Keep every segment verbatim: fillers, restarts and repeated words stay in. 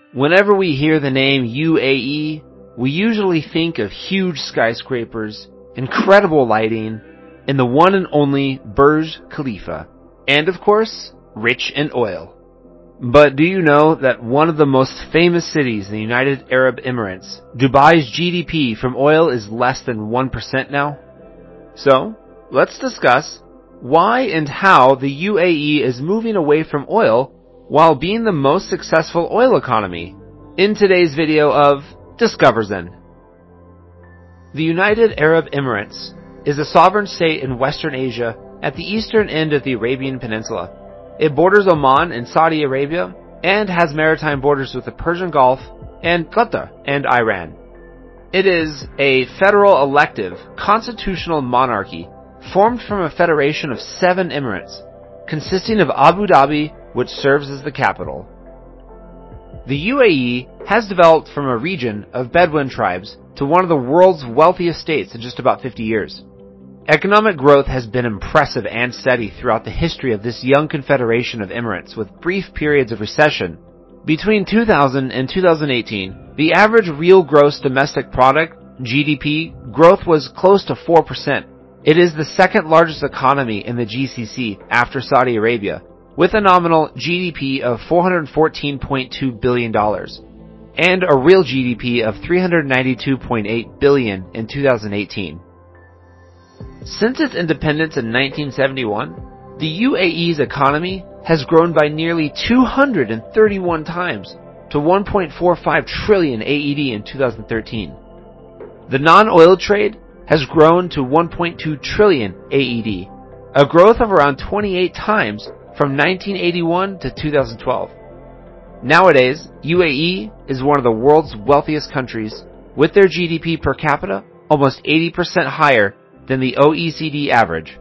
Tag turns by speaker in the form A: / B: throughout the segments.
A: Whenever we hear the name U A E, we usually think of huge skyscrapers, incredible lighting, and the one and only Burj Khalifa, and of course, rich in oil. But do you know that one of the most famous cities in the United Arab Emirates, Dubai's G D P from oil is less than one percent now? So, let's discuss why and how the U A E is moving away from oil while being the most successful oil economy in today's video of Discover Zen. The United Arab Emirates is a sovereign state in Western Asia at the eastern end of the Arabian Peninsula. It borders Oman and Saudi Arabia and has maritime borders with the Persian Gulf and Qatar and Iran. It is a federal elective constitutional monarchy formed from a federation of seven emirates, consisting of Abu Dhabi, which serves as the capital. The U A E has developed from a region of Bedouin tribes to one of the world's wealthiest states in just about fifty years. Economic growth has been impressive and steady throughout the history of this young confederation of emirates with brief periods of recession. Between two thousand and two thousand eighteen, the average real gross domestic product, G D P, growth was close to four percent. It is the second largest economy in the G C C after Saudi Arabia, with a nominal G D P of four hundred fourteen point two billion dollars and a real G D P of three hundred ninety-two point eight billion dollars in two thousand eighteen. Since its independence in nineteen seventy-one, the U A E's economy has grown by nearly two hundred thirty-one times to one point four five trillion A E D in two thousand thirteen. The non-oil trade has grown to one point two trillion A E D, a growth of around twenty-eight times from nineteen eighty-one to two thousand twelve. Nowadays, U A E is one of the world's wealthiest countries, with their G D P per capita almost eighty percent higher than the O E C D average.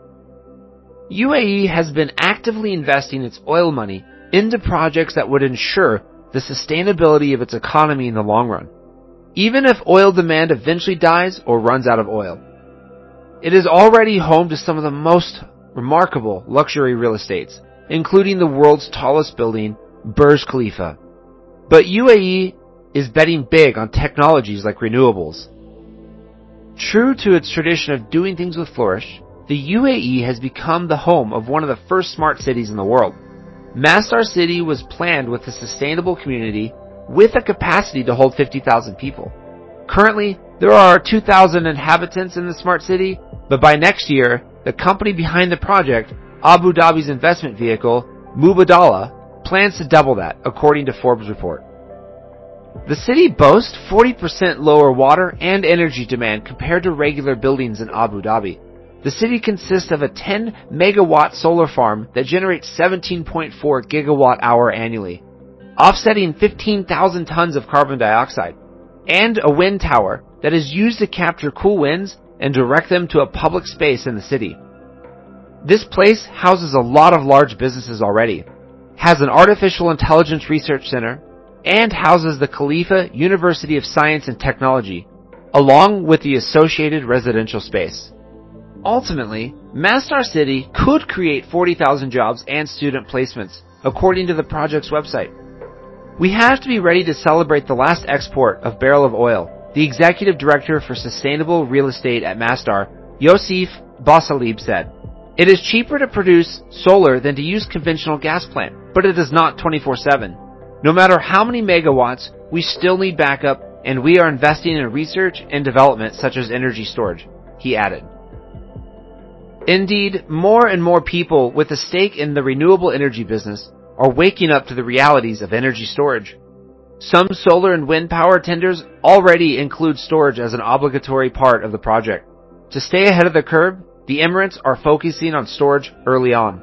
A: U A E has been actively investing its oil money into projects that would ensure the sustainability of its economy in the long run, even if oil demand eventually dies or runs out of oil. It is already home to some of the most remarkable luxury real estates, including the world's tallest building, Burj Khalifa. But U A E is betting big on technologies like renewables. True to its tradition of doing things with flourish, the U A E has become the home of one of the first smart cities in the world. Masdar City was planned with a sustainable community with a capacity to hold fifty thousand people. Currently, there are two thousand inhabitants in the smart city, but by next year, the company behind the project, Abu Dhabi's investment vehicle, Mubadala, plans to double that, according to Forbes report. The city boasts forty percent lower water and energy demand compared to regular buildings in Abu Dhabi. The city consists of a ten megawatt solar farm that generates seventeen point four gigawatt hour annually, offsetting fifteen thousand tons of carbon dioxide, and a wind tower that is used to capture cool winds and direct them to a public space in the city. This place houses a lot of large businesses already, has an artificial intelligence research center, and houses the Khalifa University of Science and Technology, along with the associated residential space. Ultimately, Masdar City could create forty thousand jobs and student placements, according to the project's website. We have to be ready to celebrate the last export of barrel of oil, the executive director for sustainable real estate at Masdar, Yosef Basalib, said. It is cheaper to produce solar than to use conventional gas plant, but it is not twenty-four seven. No matter how many megawatts, we still need backup, and we are investing in research and development such as energy storage, he added. Indeed, more and more people with a stake in the renewable energy business are waking up to the realities of energy storage. Some solar and wind power tenders already include storage as an obligatory part of the project. To stay ahead of the curve, the Emirates are focusing on storage early on.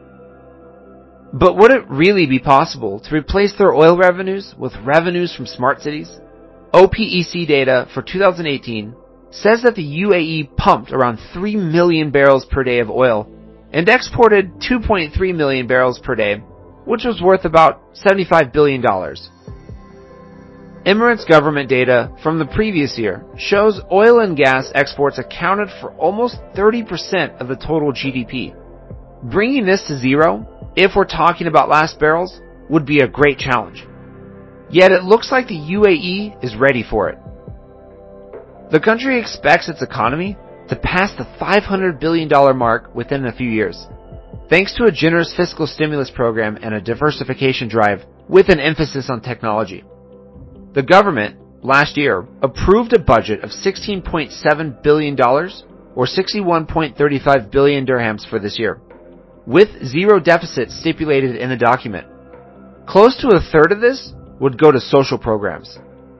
A: But would it really be possible to replace their oil revenues with revenues from smart cities? O P E C data for two thousand eighteen says that the U A E pumped around three million barrels per day of oil and exported two point three million barrels per day, which was worth about seventy-five billion dollars. Emirates government data from the previous year shows oil and gas exports accounted for almost thirty percent of the total G D P. Bringing this to zero, if we're talking about last barrels, would be a great challenge. Yet it looks like the U A E is ready for it. The country expects its economy to pass the five hundred billion dollars mark within a few years, thanks to a generous fiscal stimulus program and a diversification drive with an emphasis on technology. The government, last year, approved a budget of sixteen point seven billion dollars, or sixty-one point three five billion dirhams for this year, with zero deficit stipulated in the document. Close to a third of this would go to social programs.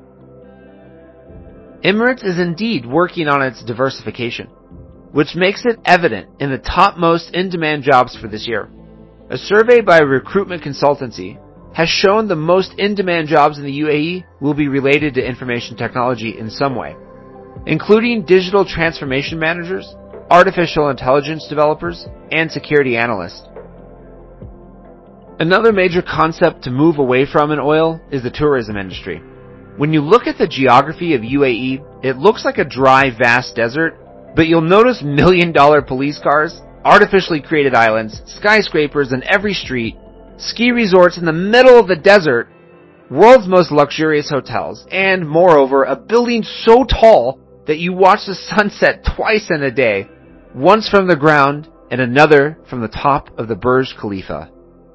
A: Emirates is indeed working on its diversification, which makes it evident in the top most in-demand jobs for this year. A survey by a recruitment consultancy has shown the most in-demand jobs in the U A E will be related to information technology in some way, including digital transformation managers, artificial intelligence developers, and security analysts. Another major concept to move away from in oil is the tourism industry. When you look at the geography of U A E, it looks like a dry, vast desert, but you'll notice million-dollar police cars, artificially created islands, skyscrapers in every street, ski resorts in the middle of the desert, world's most luxurious hotels, and, moreover, a building so tall that you watch the sunset twice in a day, once from the ground and another from the top of the Burj Khalifa.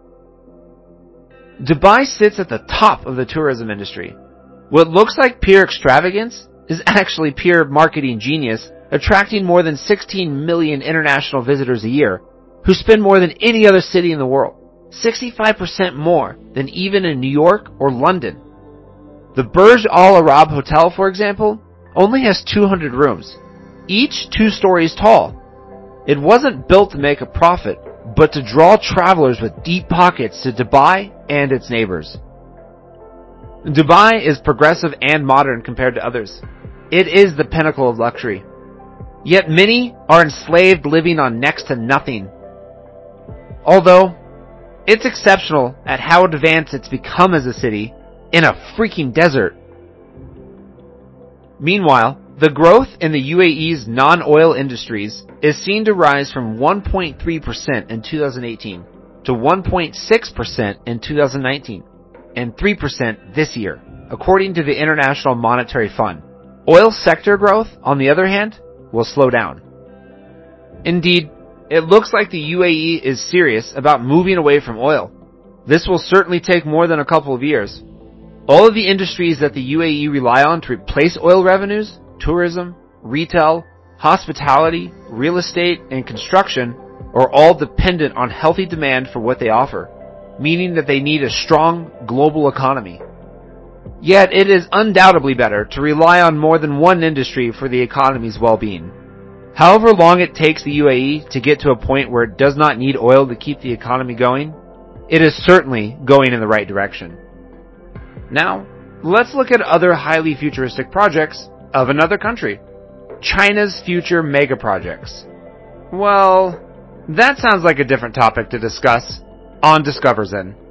A: Dubai sits at the top of the tourism industry. What looks like pure extravagance is actually pure marketing genius, attracting more than sixteen million international visitors a year, who spend more than any other city in the world, sixty-five percent more than even in New York or London. The Burj Al Arab Hotel, for example, only has two hundred rooms, each two stories tall. It wasn't built to make a profit, but to draw travelers with deep pockets to Dubai and its neighbors. Dubai is progressive and modern compared to others. It is the pinnacle of luxury. Yet many are enslaved living on next to nothing. Although, it's exceptional at how advanced it's become as a city in a freaking desert. Meanwhile, the growth in the U A E's non-oil industries is seen to rise from one point three percent in two thousand eighteen to one point six percent in two thousand nineteen and three percent this year, according to the International Monetary Fund. Oil sector growth, on the other hand, will slow down. Indeed, it looks like the U A E is serious about moving away from oil. This will certainly take more than a couple of years. All of the industries that the U A E rely on to replace oil revenues, tourism, retail, hospitality, real estate, and construction, are all dependent on healthy demand for what they offer, meaning that they need a strong global economy. Yet it is undoubtedly better to rely on more than one industry for the economy's well-being. However long it takes the U A E to get to a point where it does not need oil to keep the economy going, it is certainly going in the right direction. Now, let's look at other highly futuristic projects of another country. China's future mega projects. Well, that sounds like a different topic to discuss on Discover Zen.